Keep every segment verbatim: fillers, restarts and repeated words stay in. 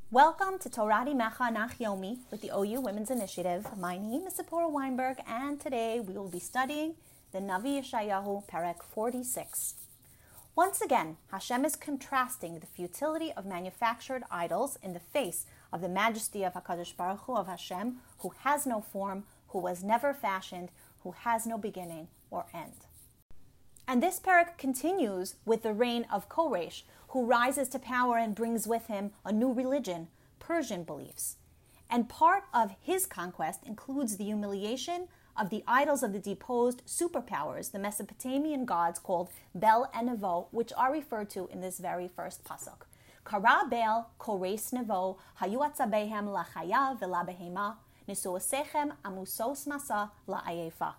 Welcome to Torah Mecha Nach Yomi with the O U Women's Initiative. My name is Zipporah Weinberg, and today we will be studying the Navi Yeshayahu, Perek forty-six. Once again, Hashem is contrasting the futility of manufactured idols in the face of the majesty of HaKadosh Baruch Hu, of Hashem, who has no form, who was never fashioned, who has no beginning or end. And this Perek continues with the reign of Koresh, who rises to power and brings with him a new religion, Persian beliefs. And part of his conquest includes the humiliation of the idols of the deposed superpowers, the Mesopotamian gods called Bel and Nevo, which are referred to in this very first pasuk. Kara Bel, Kores Nevo, Hayu Atzabehem lachaya vela behema, Nisuosechem amusos masa la'ayefa.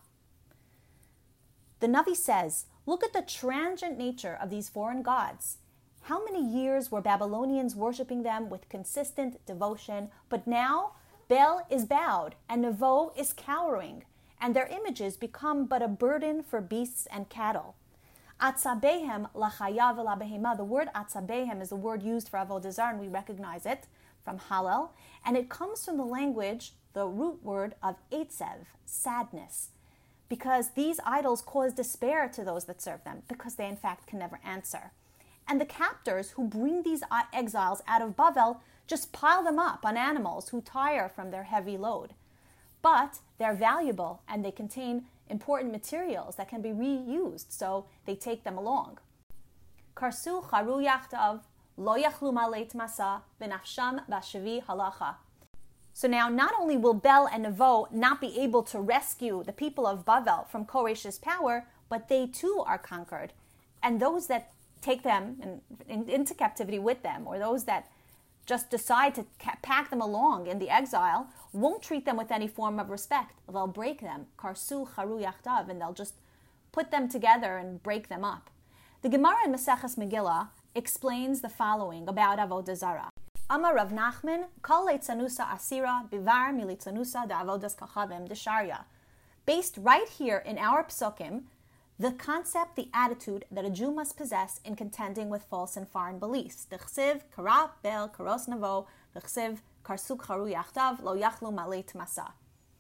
The Navi says, look at the transient nature of these foreign gods. How many years were Babylonians worshiping them with consistent devotion, but now Bel is bowed and Nevo is cowering, and their images become but a burden for beasts and cattle. Atzabehem lachaya vela behema. The word atzabehem is the word used for avodah zarah, and we recognize it from Hallel, and it comes from the language, the root word of etzev, sadness, because these idols cause despair to those that serve them, because they in fact can never answer. And the captors who bring these exiles out of Bavel just pile them up on animals who tire from their heavy load. But they're valuable and they contain important materials that can be reused, so they take them along. Karsu charu yachtav, lo yachlu maleit masa, v'nafsham bashavi halacha. So now not only will Bel and Nevo not be able to rescue the people of Bavel from Koresh's power, but they too are conquered. And those that take them in, in, into captivity with them, or those that just decide to ca- pack them along in the exile, won't treat them with any form of respect. They'll break them, karsu charu yachtav, and they'll just put them together and break them up. The Gemara in Maseches Megillah explains the following about avodah zarah. Amar Rav Nachman, kol leitzanusa asira bivar militzanusa da'avodas kachavim desharya. Based right here in our psukim, the concept, the attitude that a Jew must possess in contending with false and foreign beliefs. D'chsiv kara bel karos nevo, d'chsiv karsu charu yachtav lo yachlu maleit masa.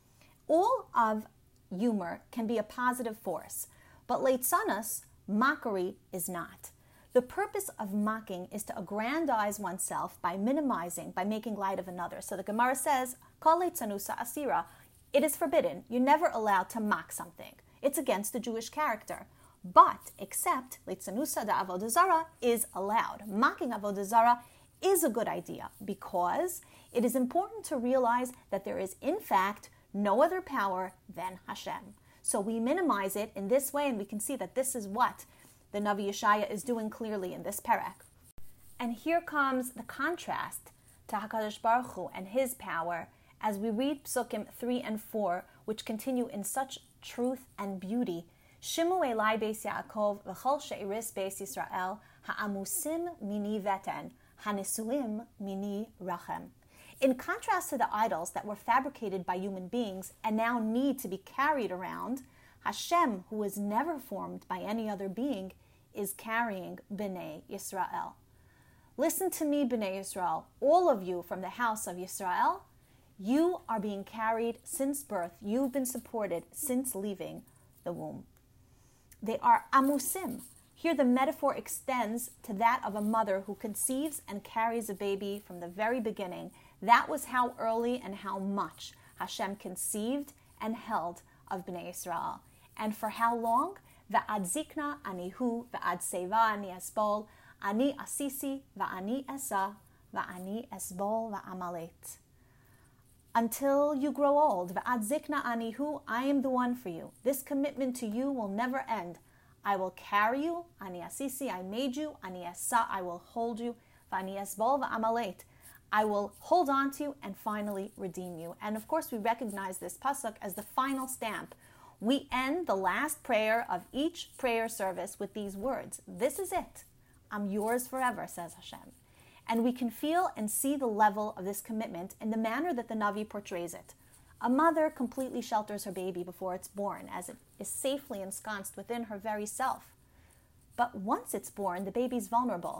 All of humor can be a positive force, but leitzanus, mockery, is not. The purpose of mocking is to aggrandize oneself by minimizing, by making light of another. So the Gemara says, kol leitzanusa asira. It is forbidden. You're never allowed to mock something. It's against the Jewish character. But, except, Leitzanusa da avodah zarah is allowed. Mocking avodah zarah is a good idea because it is important to realize that there is, in fact, no other power than Hashem. So we minimize it in this way, and we can see that this is what the Navi Yeshaya is doing clearly in this Perek. And here comes the contrast to HaKadosh Baruch Hu and his power as we read Psukim three and four, which continue in such truth and beauty. Shimu Elai Beis Yaakov v'chol she'iris Beis Yisrael ha'amusim mini veten ha'nesuim mini rachem. In contrast to the idols that were fabricated by human beings and now need to be carried around, Hashem, who was never formed by any other being, is carrying Bnei Yisrael. Listen to me, Bnei Yisrael, all of you from the house of Yisrael. You are being carried since birth. You've been supported since leaving the womb. They are amusim. Here the metaphor extends to that of a mother who conceives and carries a baby from the very beginning. That was how early and how much Hashem conceived and held of Bnei Yisrael. And for how long? Va'ad zikna anihu, va'ad seva ani esbol, ani asisi, va'ani esa, va'ani esbol va'amalet. Until you grow old. V'ad zikna anihu, I am the one for you. This commitment to you will never end. I will carry you. Ani asisi, I made you. Ani esa, I will hold you. V'ani esbol v'amalet. I will hold on to you and finally redeem you. And of course we recognize this pasuk as the final stamp. We end the last prayer of each prayer service with these words. This is it. I'm yours forever, says Hashem. And we can feel and see the level of this commitment in the manner that the Navi portrays it. A mother completely shelters her baby before it's born, as it is safely ensconced within her very self. But once it's born, the baby's vulnerable.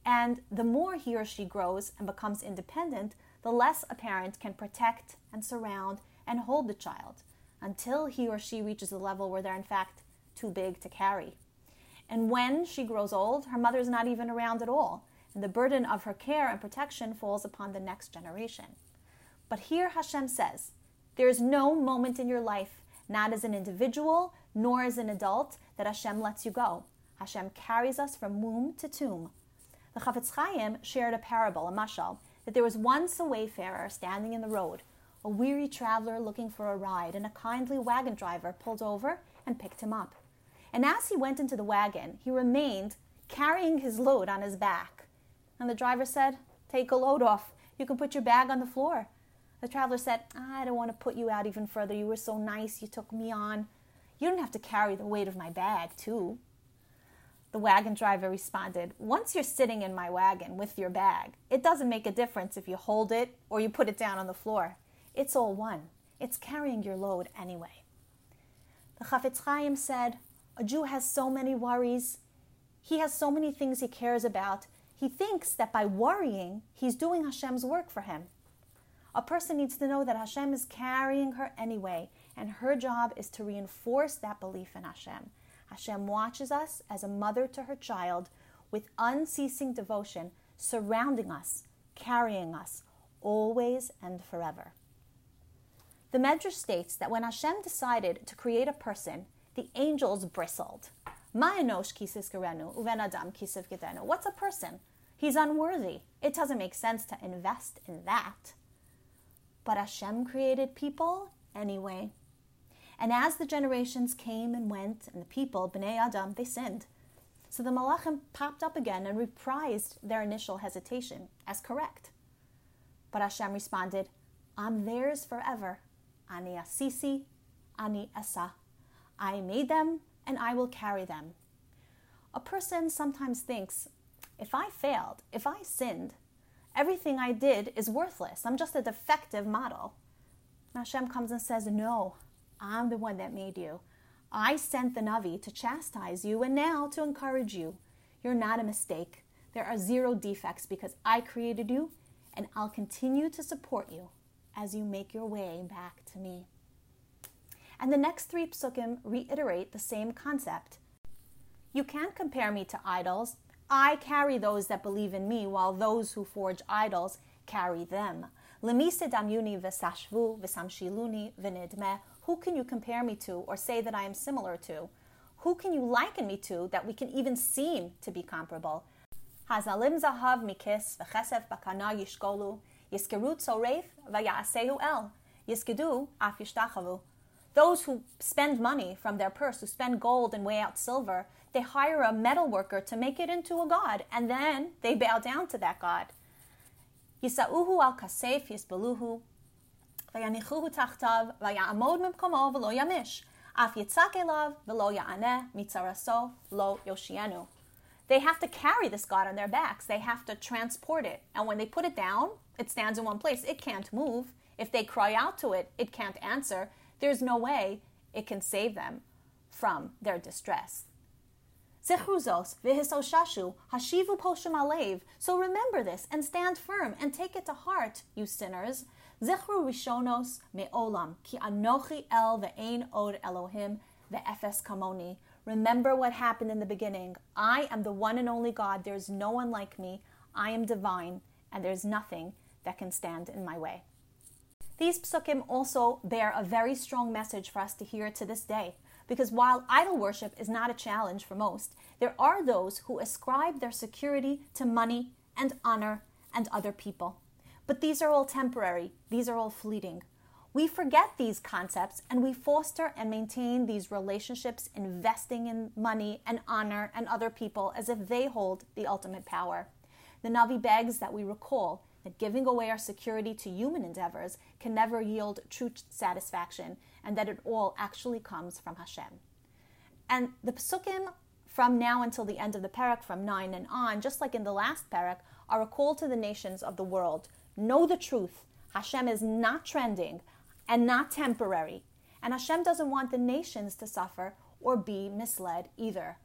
And the more he or she grows and becomes independent, the less a parent can protect and surround and hold the child until he or she reaches a level where they're in fact too big to carry. And when she grows old, her mother is not even around at all, and the burden of her care and protection falls upon the next generation. But here Hashem says, there is no moment in your life, not as an individual, nor as an adult, that Hashem lets you go. Hashem carries us from womb to tomb. The Chafetz Chaim shared a parable, a mashal, that there was once a wayfarer standing in the road, a weary traveler looking for a ride, and a kindly wagon driver pulled over and picked him up. And as he went into the wagon, he remained carrying his load on his back. And the driver said, "Take a load off. You can put your bag on the floor." The traveler said, "I don't want to put you out even further. You were so nice. You took me on. You don't have to carry the weight of my bag, too." The wagon driver responded, "Once you're sitting in my wagon with your bag, it doesn't make a difference if you hold it or you put it down on the floor. It's all one. It's carrying your load anyway." The Chafetz Chaim said, a Jew has so many worries. He has so many things he cares about. He thinks that by worrying, he's doing Hashem's work for him. A person needs to know that Hashem is carrying her anyway, and her job is to reinforce that belief in Hashem. Hashem watches us as a mother to her child with unceasing devotion, surrounding us, carrying us, always and forever. The Medrash states that when Hashem decided to create a person, the angels bristled. Ma enosh ki tizkerenu, uven adam ki tivkidenu. What's a person? He's unworthy. It doesn't make sense to invest in that. But Hashem created people anyway. And as the generations came and went, and the people, Bnei Adam, they sinned. So the Malachim popped up again and reprised their initial hesitation as correct. But Hashem responded, "I'm theirs forever. Ani asisi, ani asa. I made them, and I will carry them." A person sometimes thinks, if I failed, if I sinned, everything I did is worthless. I'm just a defective model. And Hashem comes and says, "No, I'm the one that made you. I sent the Navi to chastise you and now to encourage you. You're not a mistake. There are zero defects because I created you, and I'll continue to support you as you make your way back to me." And the next three psukim reiterate the same concept. You can't compare me to idols. I carry those that believe in me, while those who forge idols carry them. Lemi sedamyuni v'sashvu v'samshiluni v'nidmeh. Who can you compare me to or say that I am similar to? Who can you liken me to that we can even seem to be comparable? Hazalim zahav mikis v'chesef bakana yishkolu yiskeru tzoref v'ya'asehu el yiskedu af yishtachavu. Those who spend money from their purse, who spend gold and weigh out silver, they hire a metal worker to make it into a god, and then they bow down to that god. Yisauhu al kasef yisbeluhu v'yanichuhu tachtav v'ya'amod mimkomo v'lo yamish af yitzak elav v'lo ya'aneh mitzaraso lo yoshienu. They have to carry this god on their backs. They have to transport it. And when they put it down, it stands in one place. It can't move. If they cry out to it, it can't answer. There's no way it can save them from their distress. Zichru zos v'hisoshashu hashivu poshem alev. So remember this and stand firm and take it to heart, you sinners. Zichru rishonos me'olam ki anochi el ve'ein od Elohim ve'efes kamoni. Remember what happened in the beginning. I am the one and only God. There's no one like me. I am divine, and there's nothing that can stand in my way. These psukim also bear a very strong message for us to hear to this day, because while idol worship is not a challenge for most, there are those who ascribe their security to money and honor and other people. But these are all temporary. These are all fleeting. We forget these concepts and we foster and maintain these relationships, investing in money and honor and other people as if they hold the ultimate power. The Navi begs that we recall that giving away our security to human endeavors can never yield true satisfaction, and that it all actually comes from Hashem. And the psukim from now until the end of the parak, from nine and on, just like in the last parak, are a call to the nations of the world. Know the truth. Hashem is not trending and not temporary. And Hashem doesn't want the nations to suffer or be misled either.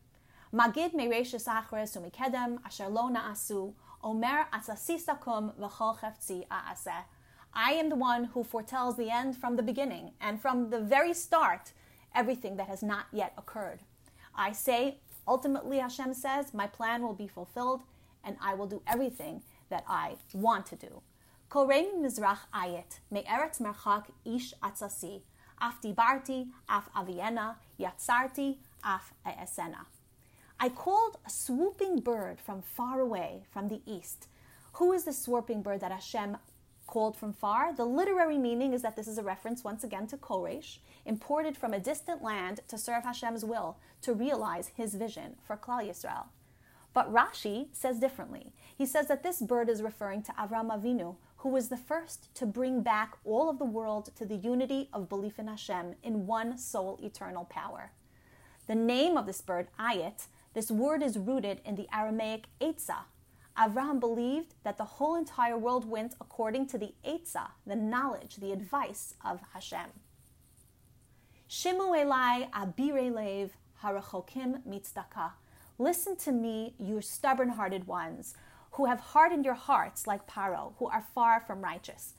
Magid mereishis achres umikedem asher lo na'asu, omer atzasisakum v'chol cheftzi a'aseh. I am the one who foretells the end from the beginning, and from the very start, everything that has not yet occurred. I say, ultimately, Hashem says, my plan will be fulfilled, and I will do everything that I want to do. Korei mizrach ayet, me'eretz merchak ish atzasi, af dibarti, af aviena, yatzarti, af e'esena. I called a swooping bird from far away, from the east. Who is the swooping bird that Hashem called from far? The literary meaning is that this is a reference once again to Koresh, imported from a distant land to serve Hashem's will, to realize his vision for Klal Yisrael. But Rashi says differently. He says that this bird is referring to Avram Avinu, who was the first to bring back all of the world to the unity of belief in Hashem in one sole eternal power. The name of this bird, Ayet, this word is rooted in the Aramaic Eitzah. Avraham believed that the whole entire world went according to the Eitzah, the knowledge, the advice of Hashem. Shimu elai abirei lev harachokim mitzdaka. Listen to me, you stubborn-hearted ones, who have hardened your hearts like Paro, who are far from righteous.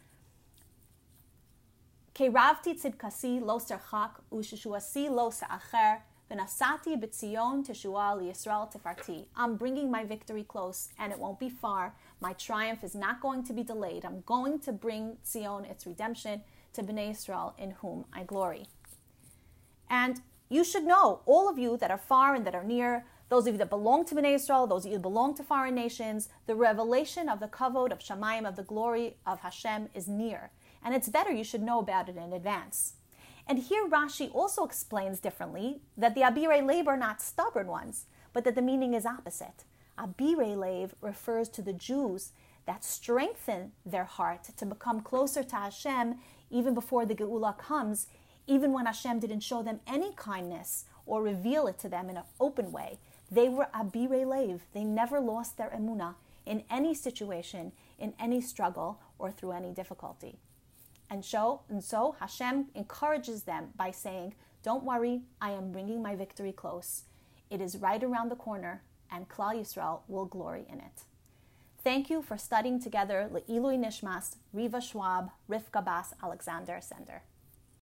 Keravti tzidkasi lo serchak u'sheshuasi lo se'acher. V'nasati b'tzion teshua liYisrael tefarti. I'm bringing my victory close, and it won't be far. My triumph is not going to be delayed. I'm going to bring Tzion, its redemption, to Bnei Yisrael, in whom I glory. And you should know, all of you that are far and that are near, those of you that belong to Bnei Yisrael, those of you that belong to foreign nations, the revelation of the kavod of Shamayim, of the glory of Hashem, is near. And it's better you should know about it in advance. And here Rashi also explains differently that the Abirei Lev are not stubborn ones, but that the meaning is opposite. Abirei Lev refers to the Jews that strengthen their heart to become closer to Hashem even before the Geula comes, even when Hashem didn't show them any kindness or reveal it to them in an open way. They were Abirei Lev. They never lost their emunah in any situation, in any struggle, or through any difficulty. And so, and so Hashem encourages them by saying, don't worry, I am bringing my victory close. It is right around the corner, and Klal Yisrael will glory in it. Thank you for studying together Le'ilui Nishmas, Riva Schwab, Rivka Bas Alexander Sender.